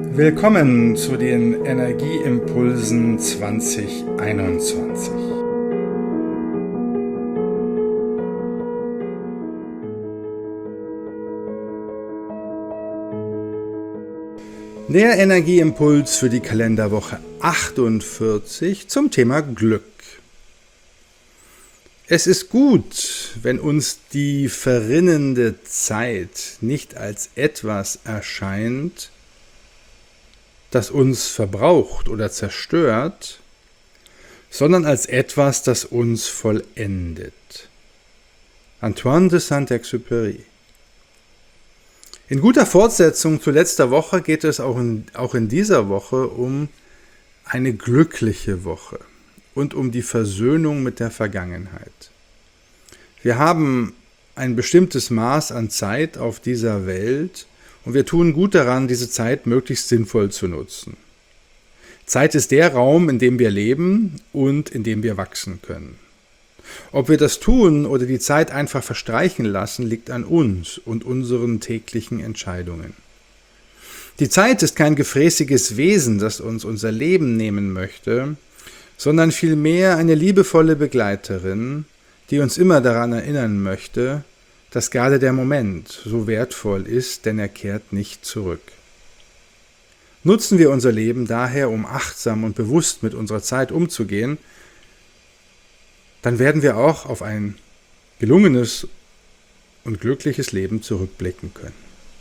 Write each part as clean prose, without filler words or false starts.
Willkommen zu den Energieimpulsen 2021. Der Energieimpuls für die Kalenderwoche 48 zum Thema Glück. Es ist gut, wenn uns die verrinnende Zeit nicht als etwas erscheint, das uns verbraucht oder zerstört, sondern als etwas, das uns vollendet. Antoine de Saint-Exupéry. In guter Fortsetzung zu letzter Woche geht es auch in dieser Woche um eine glückliche Woche und um die Versöhnung mit der Vergangenheit. Wir haben ein bestimmtes Maß an Zeit auf dieser Welt und wir tun gut daran, diese Zeit möglichst sinnvoll zu nutzen. Zeit ist der Raum, in dem wir leben und in dem wir wachsen können. Ob wir das tun oder die Zeit einfach verstreichen lassen, liegt an uns und unseren täglichen Entscheidungen. Die Zeit ist kein gefräßiges Wesen, das uns unser Leben nehmen möchte, sondern vielmehr eine liebevolle Begleiterin, die uns immer daran erinnern möchte, dass gerade der Moment so wertvoll ist, denn er kehrt nicht zurück. Nutzen wir unser Leben daher, um achtsam und bewusst mit unserer Zeit umzugehen, dann werden wir auch auf ein gelungenes und glückliches Leben zurückblicken können.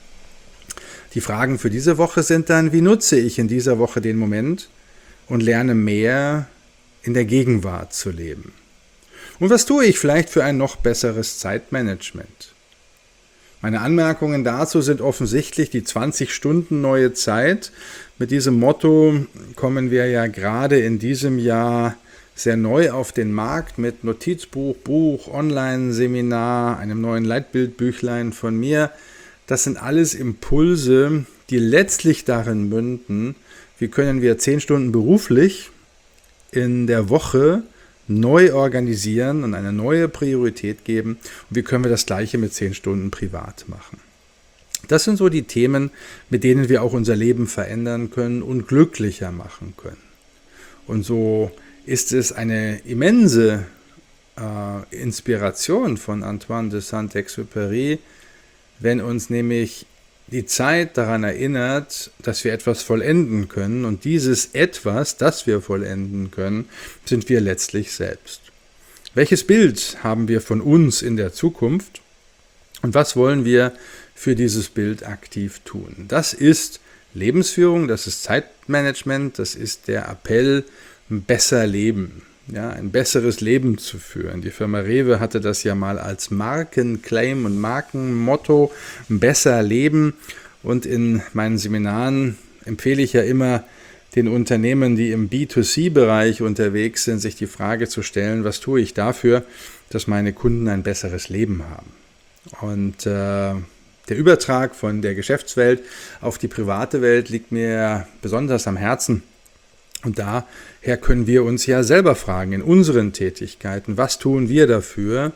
Die Fragen für diese Woche sind dann, wie nutze ich in dieser Woche den Moment und lerne mehr in der Gegenwart zu leben? Und was tue ich vielleicht für ein noch besseres Zeitmanagement? Meine Anmerkungen dazu sind offensichtlich die 20 Stunden neue Zeit. Mit diesem Motto kommen wir ja gerade in diesem Jahr sehr neu auf den Markt mit Notizbuch, Buch, Online-Seminar, einem neuen Leitbildbüchlein von mir. Das sind alles Impulse, die letztlich darin münden, wie können wir 10 Stunden beruflich in der Woche neu organisieren und eine neue Priorität geben und wie können wir das Gleiche mit 10 Stunden privat machen. Das sind so die Themen, mit denen wir auch unser Leben verändern können und glücklicher machen können. Und so ist es eine immense Inspiration von Antoine de Saint-Exupéry, wenn uns nämlich die Zeit daran erinnert, dass wir etwas vollenden können und dieses Etwas, das wir vollenden können, sind wir letztlich selbst. Welches Bild haben wir von uns in der Zukunft und was wollen wir für dieses Bild aktiv tun? Das ist Lebensführung, das ist Zeitmanagement, das ist der Appell, besser leben, ja, ein besseres Leben zu führen. Die Firma Rewe hatte das ja mal als Markenclaim und Markenmotto, besser leben. Und in meinen Seminaren empfehle ich ja immer den Unternehmen, die im B2C-Bereich unterwegs sind, sich die Frage zu stellen, was tue ich dafür, dass meine Kunden ein besseres Leben haben. Und der Übertrag von der Geschäftswelt auf die private Welt liegt mir besonders am Herzen. Und daher können wir uns ja selber fragen, in unseren Tätigkeiten, was tun wir dafür,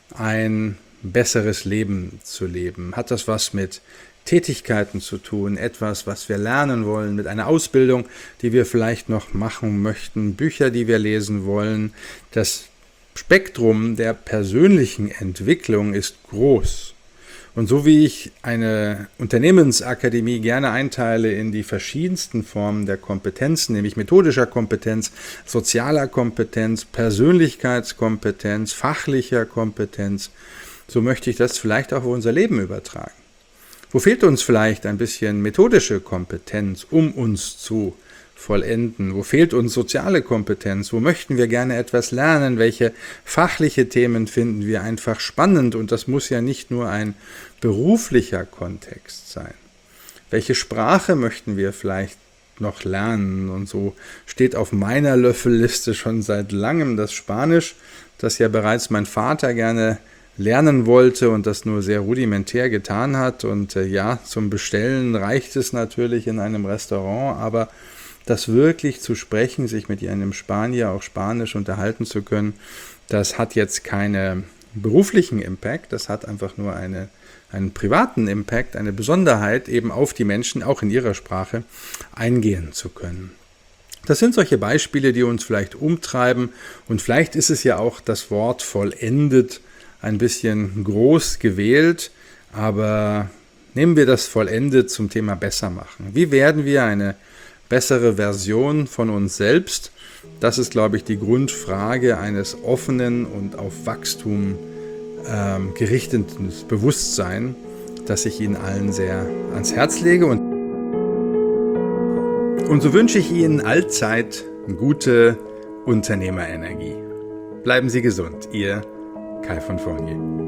ein besseres Leben zu leben? Hat das was mit Tätigkeiten zu tun, etwas, was wir lernen wollen, mit einer Ausbildung, die wir vielleicht noch machen möchten, Bücher, die wir lesen wollen? Das Spektrum der persönlichen Entwicklung ist groß. Und so wie ich eine Unternehmensakademie gerne einteile in die verschiedensten Formen der Kompetenzen, nämlich methodischer Kompetenz, sozialer Kompetenz, Persönlichkeitskompetenz, fachlicher Kompetenz, so möchte ich das vielleicht auch auf unser Leben übertragen. Wo fehlt uns vielleicht ein bisschen methodische Kompetenz, um uns zu vollenden? Wo fehlt uns soziale Kompetenz? Wo möchten wir gerne etwas lernen? Welche fachliche Themen finden wir einfach spannend? Und das muss ja nicht nur ein beruflicher Kontext sein. Welche Sprache möchten wir vielleicht noch lernen? Und so steht auf meiner Löffelliste schon seit langem das Spanisch, das ja bereits mein Vater gerne lernen wollte und das nur sehr rudimentär getan hat. Und ja, zum Bestellen reicht es natürlich in einem Restaurant, aber das wirklich zu sprechen, sich mit einem Spanier auch Spanisch unterhalten zu können, das hat jetzt keine beruflichen Impact, das hat einfach nur eine einen privaten Impact, eine Besonderheit eben auf die Menschen, auch in ihrer Sprache, eingehen zu können. Das sind solche Beispiele, die uns vielleicht umtreiben, und vielleicht ist es ja auch das Wort vollendet ein bisschen groß gewählt, aber nehmen wir das vollendet zum Thema besser machen. Wie werden wir eine bessere Version von uns selbst? Das ist, glaube ich, die Grundfrage eines offenen und auf Wachstum gerichteten Bewusstseins, das ich Ihnen allen sehr ans Herz lege. Und so wünsche ich Ihnen allzeit gute Unternehmerenergie. Bleiben Sie gesund, Ihr Kai von Fournier.